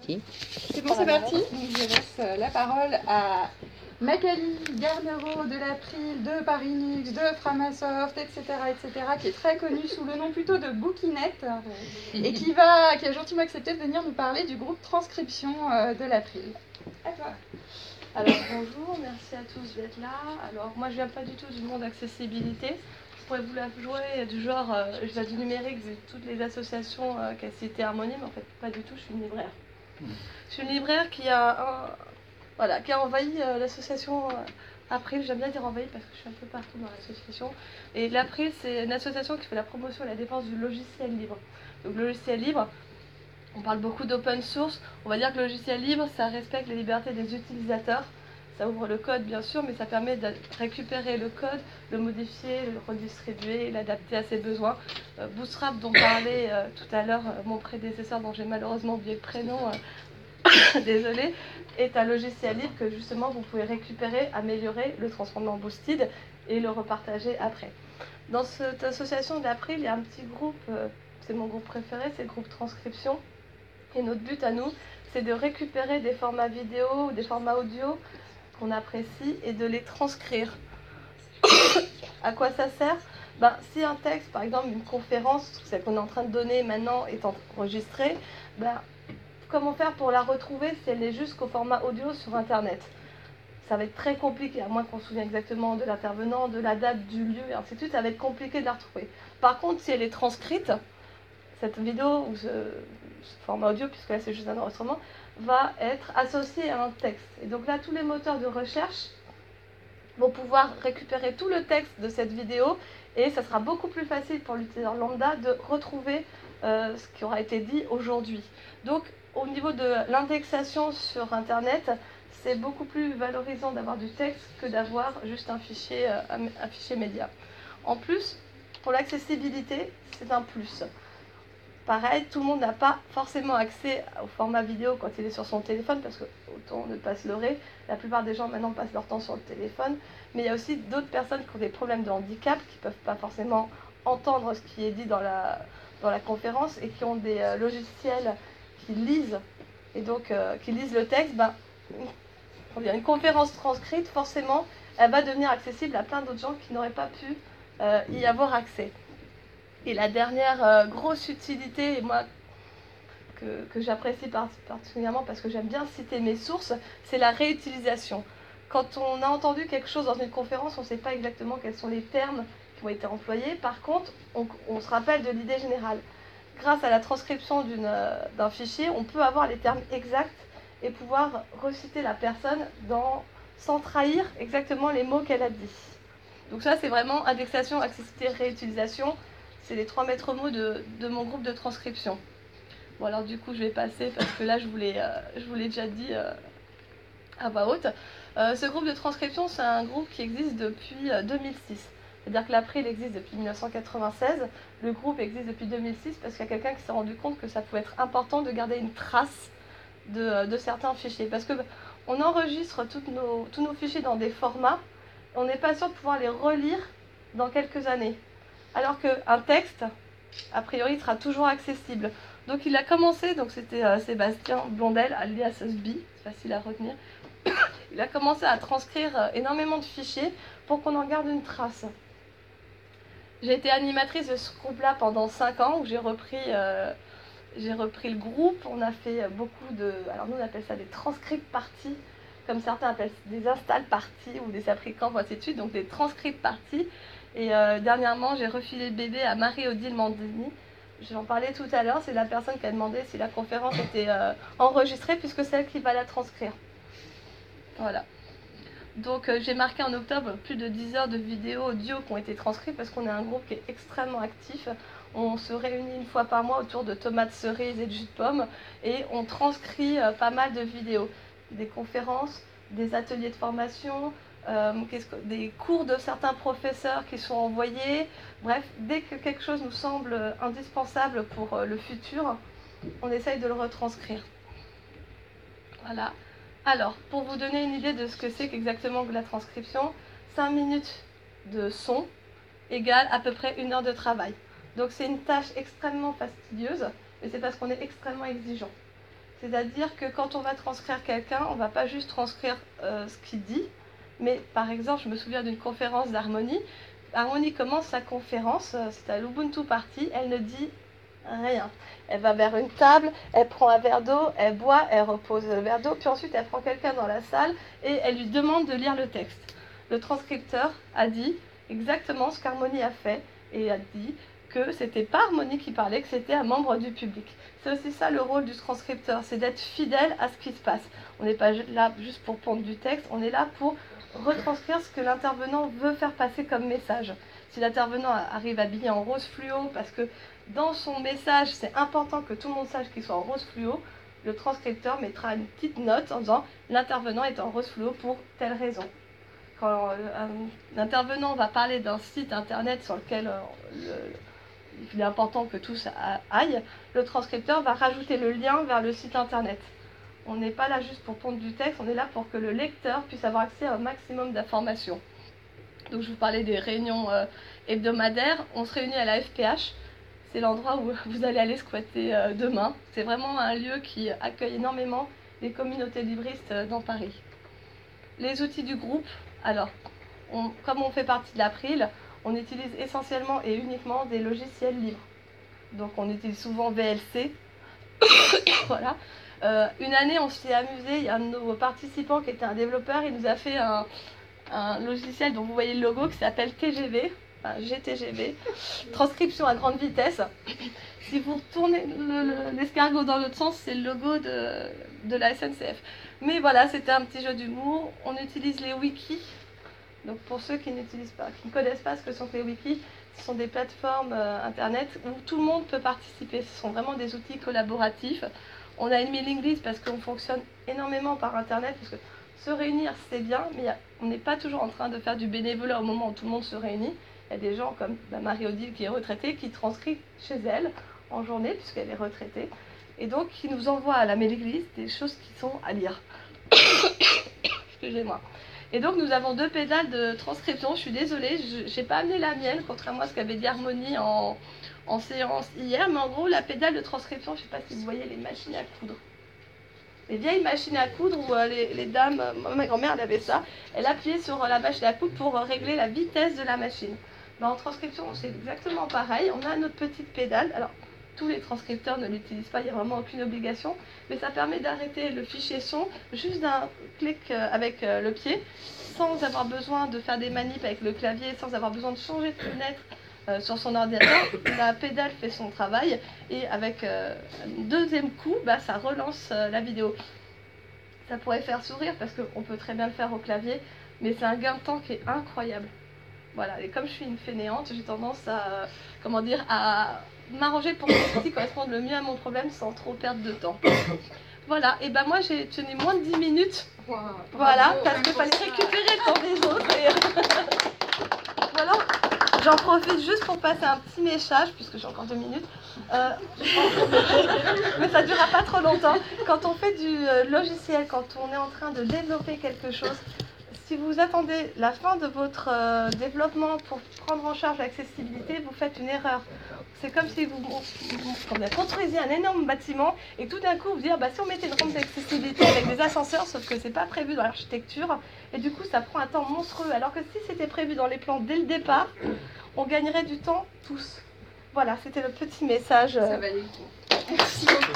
parti. C'est bon, c'est parti. Donc, je laisse la parole à Magali Garnero de l'April, de Parinux, de Framasoft, etc., qui est très connue sous le nom plutôt de Bookinette et qui a gentiment accepté de venir nous parler du groupe Transcription de l'April. À toi. Alors bonjour, merci à tous d'être là. Alors moi je viens pas du tout du monde accessibilité. Je pourrais vous la jouer du genre, je viens du numérique, vu toutes les associations qu'a cité Harmonie, mais en fait pas du tout, je suis une libraire. Je suis une libraire qui a envahi l'association April. J'aime bien dire envahi parce que je suis un peu partout dans l'association. Et l'April, c'est une association qui fait la promotion et la défense du logiciel libre. Donc le logiciel libre, on parle beaucoup d'open source. On va dire que le logiciel libre, ça respecte les libertés des utilisateurs. Ça ouvre le code bien sûr, mais ça permet de récupérer le code, le modifier, le redistribuer, l'adapter à ses besoins. Bootstrap, dont parlait tout à l'heure mon prédécesseur, dont j'ai malheureusement oublié le prénom, désolé, est un logiciel libre que justement vous pouvez récupérer, améliorer, le transformer en Boosted et le repartager après. Dans cette association d'April, il y a un petit groupe, c'est mon groupe préféré, c'est le groupe Transcription. Et notre but à nous, c'est de récupérer des formats vidéo ou des formats audio qu'on apprécie et de les transcrire. À quoi ça sert ? Si un texte, par exemple une conférence, celle qu'on est en train de donner maintenant est enregistrée, comment faire pour la retrouver si elle est juste qu'au format audio sur Internet ? Ça va être très compliqué, à moins qu'on se souvienne exactement de l'intervenant, de la date, du lieu, et ainsi de suite, ça va être compliqué de la retrouver. Par contre, si elle est transcrite, cette vidéo ou ce format audio, puisque là c'est juste un enregistrement, va être associé à un texte. Et donc là, tous les moteurs de recherche vont pouvoir récupérer tout le texte de cette vidéo et ça sera beaucoup plus facile pour l'utilisateur lambda de retrouver ce qui aura été dit aujourd'hui. Donc au niveau de l'indexation sur Internet, c'est beaucoup plus valorisant d'avoir du texte que d'avoir juste un fichier média. En plus, pour l'accessibilité, c'est un plus. Pareil, tout le monde n'a pas forcément accès au format vidéo quand il est sur son téléphone, parce que, autant ne pas se leurrer, la plupart des gens maintenant passent leur temps sur le téléphone, mais il y a aussi d'autres personnes qui ont des problèmes de handicap, qui ne peuvent pas forcément entendre ce qui est dit dans la conférence, et qui ont des logiciels qui lisent, et donc qui lisent le texte. Une conférence transcrite, forcément, elle va devenir accessible à plein d'autres gens qui n'auraient pas pu y avoir accès. Et la dernière grosse utilité, et moi que j'apprécie particulièrement parce que j'aime bien citer mes sources, c'est la réutilisation. Quand on a entendu quelque chose dans une conférence, on ne sait pas exactement quels sont les termes qui ont été employés. Par contre, on se rappelle de l'idée générale. Grâce à la transcription d'un fichier, on peut avoir les termes exacts et pouvoir reciter la personne sans trahir exactement les mots qu'elle a dit. Donc ça, c'est vraiment indexation, accessibilité, réutilisation. C'est les 3 maîtres mots de mon groupe de transcription. Bon, alors du coup, je vais passer parce que là, je vous l'ai déjà dit à voix haute. Ce groupe de transcription, c'est un groupe qui existe depuis 2006. C'est-à-dire que l'April existe depuis 1996. Le groupe existe depuis 2006 parce qu'il y a quelqu'un qui s'est rendu compte que ça pouvait être important de garder une trace de certains fichiers. Parce qu'on enregistre tous nos fichiers dans des formats, et on n'est pas sûr de pouvoir les relire dans quelques années. Alors qu'un texte, a priori, sera toujours accessible. Donc il a commencé, donc c'était Sébastien Blondel, alias Sbi, c'est facile à retenir. Il a commencé à transcrire énormément de fichiers pour qu'on en garde une trace. J'ai été animatrice de ce groupe-là pendant 5 ans, où j'ai repris le groupe. On a fait beaucoup alors nous on appelle ça des transcript parties, comme certains appellent des install parties ou des applicants, ainsi de suite, donc des transcript parties. Et dernièrement, j'ai refilé le bébé à Marie-Odile Mandini. J'en parlais tout à l'heure, c'est la personne qui a demandé si la conférence était enregistrée, puisque c'est elle qui va la transcrire. Voilà. Donc j'ai marqué en octobre plus de 10 heures de vidéos audio qui ont été transcrites, parce qu'on est un groupe qui est extrêmement actif. On se réunit 1 fois par mois autour de tomates cerises et de jus de pomme, et on transcrit pas mal de vidéos. Des conférences, des ateliers de formation, des cours de certains professeurs qui sont envoyés. Bref, dès que quelque chose nous semble indispensable pour le futur, on essaye de le retranscrire. Voilà. Alors, pour vous donner une idée de ce que c'est qu'exactement la transcription, 5 minutes de son égale à peu près 1 heure de travail. Donc c'est une tâche extrêmement fastidieuse, mais c'est parce qu'on est extrêmement exigeant. C'est-à-dire que quand on va transcrire quelqu'un, on ne va pas juste transcrire ce qu'il dit, mais par exemple, je me souviens d'une conférence d'Harmonie. Harmonie commence sa conférence, c'est à l'Ubuntu Party, elle ne dit rien. Elle va vers une table, elle prend un verre d'eau, elle boit, elle repose le verre d'eau, puis ensuite elle prend quelqu'un dans la salle et elle lui demande de lire le texte. Le transcripteur a dit exactement ce qu'Harmonie a fait et a dit que c'était pas Harmonie qui parlait, que c'était un membre du public. C'est aussi ça le rôle du transcripteur, c'est d'être fidèle à ce qui se passe. On n'est pas là juste pour pondre du texte, on est là pour retranscrire ce que l'intervenant veut faire passer comme message. Si l'intervenant arrive habillé en rose fluo, parce que dans son message, c'est important que tout le monde sache qu'il soit en rose fluo, le transcripteur mettra une petite note en disant « l'intervenant est en rose fluo pour telle raison ». Quand l'intervenant va parler d'un site internet sur lequel il est important que tous aillent, le transcripteur va rajouter le lien vers le site internet. On n'est pas là juste pour pondre du texte, on est là pour que le lecteur puisse avoir accès à un maximum d'informations. Donc je vous parlais des réunions hebdomadaires, on se réunit à la FPH, c'est l'endroit où vous allez aller squatter demain. C'est vraiment un lieu qui accueille énormément les communautés libristes dans Paris. Les outils du groupe, alors, comme on fait partie de l'April, on utilise essentiellement et uniquement des logiciels libres. Donc on utilise souvent VLC. Voilà. Une année, on s'est amusé, il y a un de nos participants qui était un développeur, il nous a fait un logiciel dont vous voyez le logo qui s'appelle TGV, enfin GTGV, transcription à grande vitesse. Si vous retournez l'escargot dans l'autre sens, c'est le logo de la SNCF. Mais voilà, c'était un petit jeu d'humour. On utilise les wikis. Donc pour ceux qui ne connaissent pas ce que sont les wikis, ce sont des plateformes internet où tout le monde peut participer. Ce sont vraiment des outils collaboratifs. On a une mailing list parce qu'on fonctionne énormément par internet, parce que se réunir c'est bien, mais on n'est pas toujours en train de faire du bénévolat au moment où tout le monde se réunit. Il y a des gens comme Marie-Odile qui est retraitée, qui transcrit chez elle en journée, puisqu'elle est retraitée, et donc qui nous envoie à la mailing list des choses qui sont à lire. Excusez-moi. Et donc nous avons 2 pédales de transcription. Je suis désolée, je n'ai pas amené la mienne, contrairement à ce qu'avait dit Harmonie en séance hier, mais en gros la pédale de transcription, je ne sais pas si vous voyez les machines à coudre. Les vieilles machines à coudre où les dames, ma grand-mère elle avait ça, elle appuyait sur la machine à coudre pour régler la vitesse de la machine. En transcription c'est exactement pareil, on a notre petite pédale. Alors tous les transcripteurs ne l'utilisent pas, il n'y a vraiment aucune obligation, mais ça permet d'arrêter le fichier son juste d'un clic avec le pied, sans avoir besoin de faire des manips avec le clavier, sans avoir besoin de changer de fenêtre sur son ordinateur. La pédale fait son travail et avec un deuxième coup, ça relance la vidéo. Ça pourrait faire sourire parce qu'on peut très bien le faire au clavier, mais c'est un gain de temps qui est incroyable. Voilà, et comme je suis une fainéante, j'ai tendance à, à m'arranger pour que ce qui corresponde le mieux à mon problème sans trop perdre de temps. Voilà, et moi j'ai tenu moins de 10 minutes. Wow, voilà, parce qu'il fallait récupérer le temps des autres. Et voilà, j'en profite juste pour passer un petit message, puisque j'ai encore 2 minutes. Mais ça ne durera pas trop longtemps. Quand on fait du logiciel, quand on est en train de développer quelque chose, si vous attendez la fin de votre développement pour prendre en charge l'accessibilité, vous faites une erreur. C'est comme si vous construisiez un énorme bâtiment et tout d'un coup vous dites si on mettait une rampe d'accessibilité avec des ascenseurs, sauf que c'est pas prévu dans l'architecture, et du coup ça prend un temps monstrueux. Alors que si c'était prévu dans les plans dès le départ, on gagnerait du temps tous. Voilà, c'était le petit message. Ça valait le coup. Merci beaucoup.